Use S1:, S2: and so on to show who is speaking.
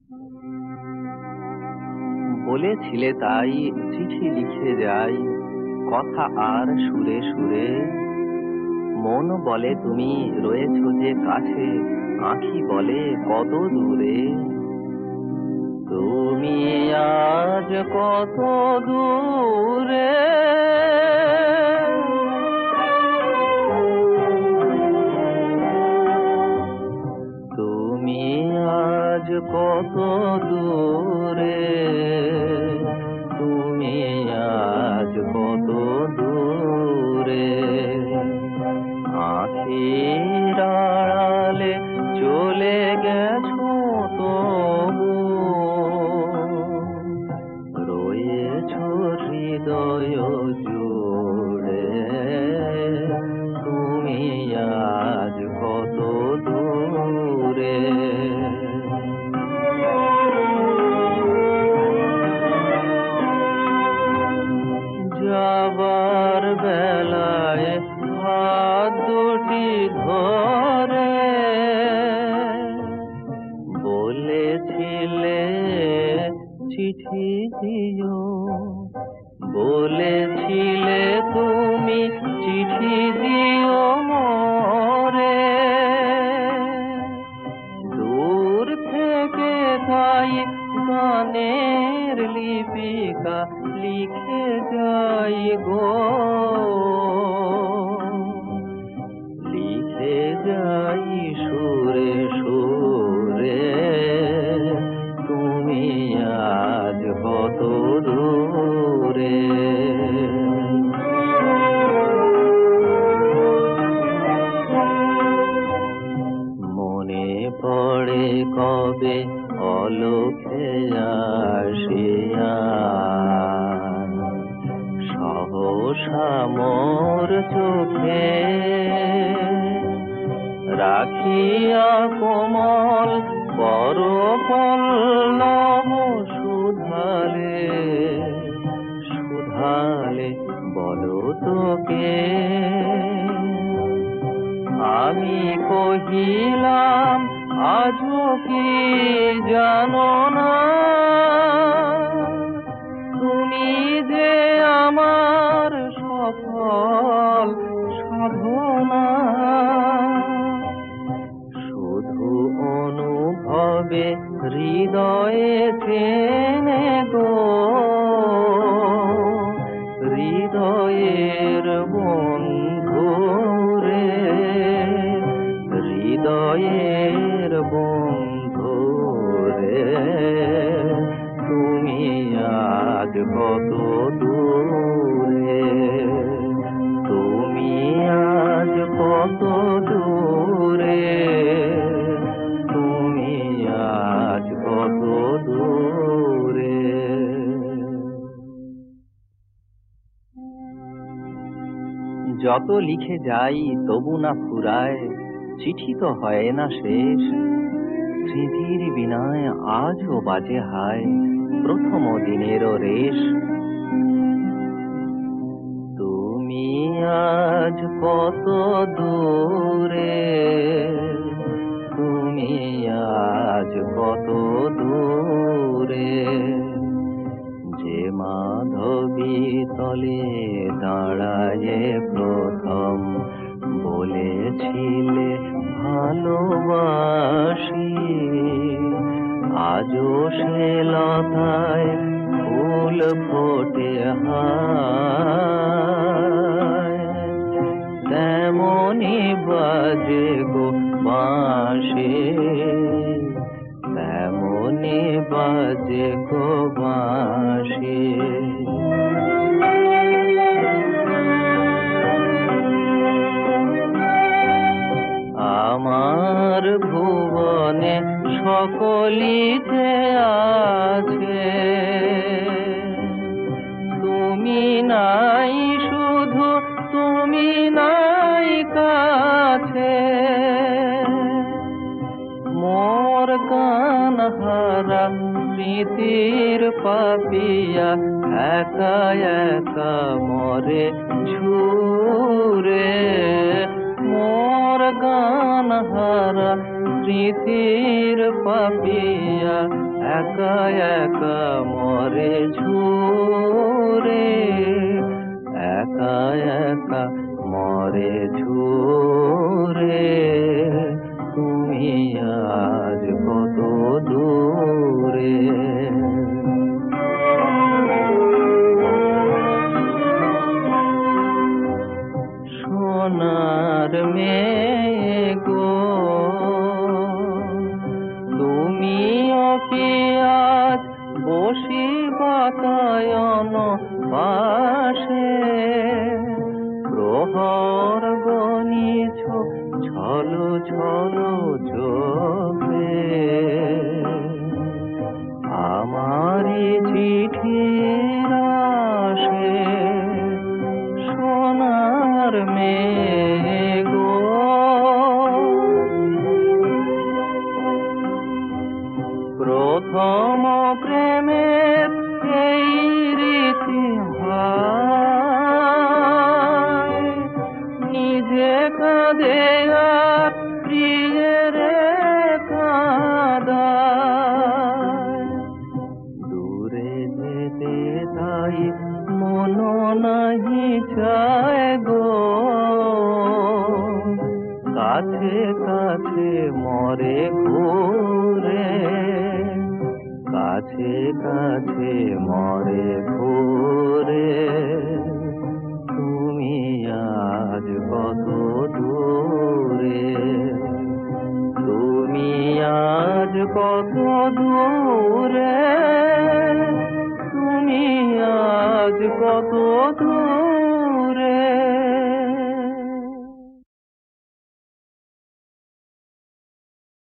S1: বলেছিলে তাই চিঠি লিখে যাই, কথা আর সুরে সুরে। মন বলে তুমি রয়েছ যে কাছে, আঁখি বলে কত দূরে। তুমি আজ কত দূরে, তুমি আজ কত দূরে, তুমি আজ কত দূরে। আঁখির আড়ালে চলে গেছো তবু, রয়েছো হৃদয় জুড়ে। তুমি আজ কত দূরে। যাবার বেলায় হাত দুটি ধরে বলেছিলে চিঠি দিও, বলেছিলে তুমি চিঠি দিও মোরে। দূর থেকে তাই গানের লিপিকা লিখে যাই গো, লিখে যাই সুরে সুরে। তুমি আজ কত দূরে। মনে পড়ে কবে অলোকে আসিয়া, সহসা মোর চোখে রাখিয়া কোমল পরপল্লব সুধালে, সুধালে বলো তোকে। আমি কহিলাম আজও কি জানো না, তুমি যে আমার সফল সাধনা। শুধু অনুভবে হৃদয়ে চেনে গো, হৃদয়ের বন্ধু রে, হৃদয়ের বন্ধু রে। তুমি আজ কত দূরে, তুমি আজ কত দূরে, তুমি আজ কত দূরে। যত লিখে যাই তবু না ফুরায়, চিঠি তো হয় না শেষ। স্মৃতির বিনায় আজও বাজে হায় প্রথম দিনেরও রেশ। তুমি আজ কত দূরে, তুমি আজ কত দূরে। যে মাধবী তলে দাঁড়ায় প্রথম বলেছিলে ভালোবাসি, আজও সে লতায় ফুল ফোটে হায়। তেমনি বাজে গো বাঁশি, তেমনি বাজে গো বাঁশি। আমার ভুবনে সকলি যে আছে, তুমি নাই শুধু, তুমি নাই কাছে। মোর গান হারা স্মৃতির পাপিয়া একা একা মরে ঝুরে। মোর গান হারা স্মৃতির পাপিয়া একা একা মরে ঝরে, একা একা মরে ঝরে। তুমি আজ কত দূরে। সোনার মেয়ে গো, তুমিও কি আজ বসি বাতায়ন পাশে, প্রহর গণিছ ছলো ছলো চোখে। আমারি চিঠির আশে সোনার মেয়ে গো। প্রথম প্রেমের এই রীতি হয়, নিজে কাঁদে আর প্রিয়ের কাঁদায়। দূরে যেতে তাই মন নাহি চায় গো, কাছে কাছে মরে ঘুরে, কাছে কাছে মরে ঘুরে। তুমি আজ কত দূরে, তুমি আজ কত দূরে, তুমি আজ কত দূরে।